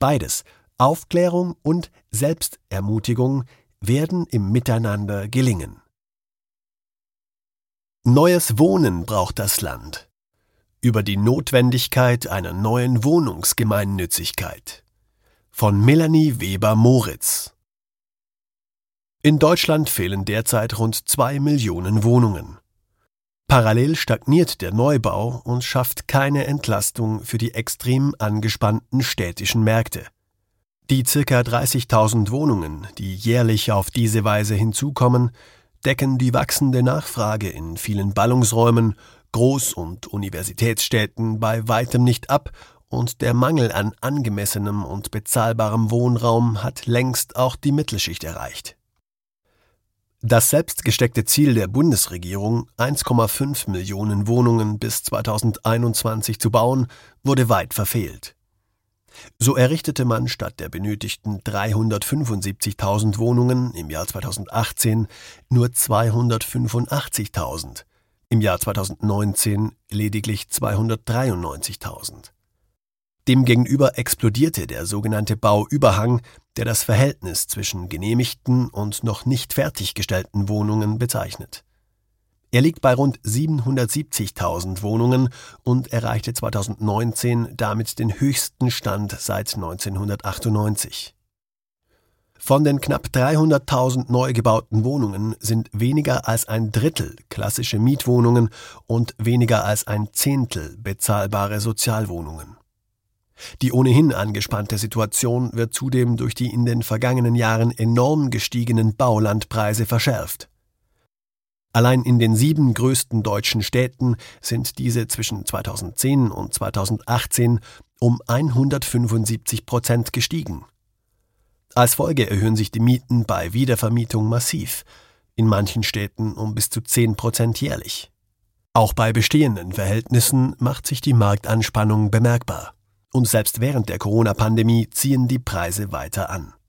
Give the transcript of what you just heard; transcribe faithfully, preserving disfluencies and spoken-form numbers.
Beides, Aufklärung und Selbstermutigung, werden im Miteinander gelingen. Neues Wohnen braucht das Land. Über die Notwendigkeit einer neuen Wohnungsgemeinnützigkeit. Von Melanie Weber-Moritz. In Deutschland fehlen derzeit rund zwei Millionen Wohnungen. Parallel stagniert der Neubau und schafft keine Entlastung für die extrem angespannten städtischen Märkte. Die ca. dreißigtausend Wohnungen, die jährlich auf diese Weise hinzukommen, decken die wachsende Nachfrage in vielen Ballungsräumen, Groß- und Universitätsstädten bei weitem nicht ab und der Mangel an angemessenem und bezahlbarem Wohnraum hat längst auch die Mittelschicht erreicht. Das selbstgesteckte Ziel der Bundesregierung, eins Komma fünf Millionen Wohnungen bis zweitausendeinundzwanzig zu bauen, wurde weit verfehlt. So errichtete man statt der benötigten dreihundertfünfundsiebzigtausend Wohnungen im Jahr zweitausendachtzehn nur zweihundertfünfundachtzigtausend, im Jahr zweitausendneunzehn lediglich zweihundertdreiundneunzigtausend. Demgegenüber explodierte der sogenannte Bauüberhang, der das Verhältnis zwischen genehmigten und noch nicht fertiggestellten Wohnungen bezeichnet. Er liegt bei rund siebenhundertsiebzigtausend Wohnungen und erreichte zweitausendneunzehn damit den höchsten Stand seit neunzehnhundertachtundneunzig. Von den knapp dreihunderttausend neu gebauten Wohnungen sind weniger als ein Drittel klassische Mietwohnungen und weniger als ein Zehntel bezahlbare Sozialwohnungen. Die ohnehin angespannte Situation wird zudem durch die in den vergangenen Jahren enorm gestiegenen Baulandpreise verschärft. Allein in den sieben größten deutschen Städten sind diese zwischen zweitausendzehn und zweitausendachtzehn um hundertfünfundsiebzig Prozent gestiegen. Als Folge erhöhen sich die Mieten bei Wiedervermietung massiv, in manchen Städten um bis zu zehn Prozent jährlich. Auch bei bestehenden Verhältnissen macht sich die Marktanspannung bemerkbar. Und selbst während der Corona-Pandemie ziehen die Preise weiter an.